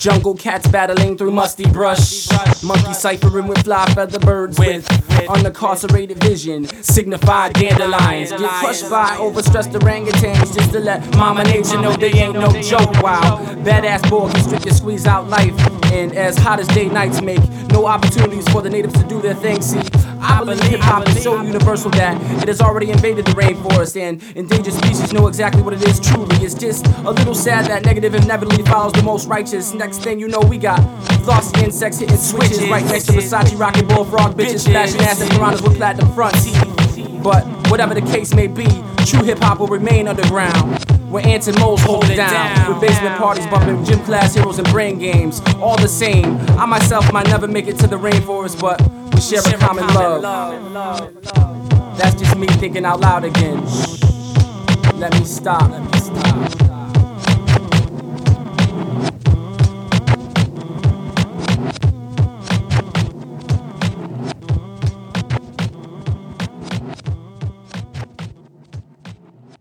Jungle cats battling through musty brush. Monkey ciphering with fly feather birds with unincarcerated vision. Signified dandelions get crushed by overstressed orangutans just to let mama nature know they ain't no joke. Wow, badass boy can strip and squeeze out life. And as hot as day nights make no opportunities for the natives to do their thing. See, I believe hip-hop is so universal that it has already invaded the rainforest, and endangered species know exactly what it is truly. It's just a little sad that negative inevitably follows the most righteous. Next thing you know, we got flossy insects hitting switches right next to Versace rocking bullfrog bitches flashing ass and piranhas with platinum fronts. But whatever the case may be, true hip-hop will remain underground, where ants and moles hold it down, with basement parties bumping gym class heroes and brain games. All the same, I myself might never make it to the rainforest, but we share a common love. That's just me thinking out loud again. Let me stop.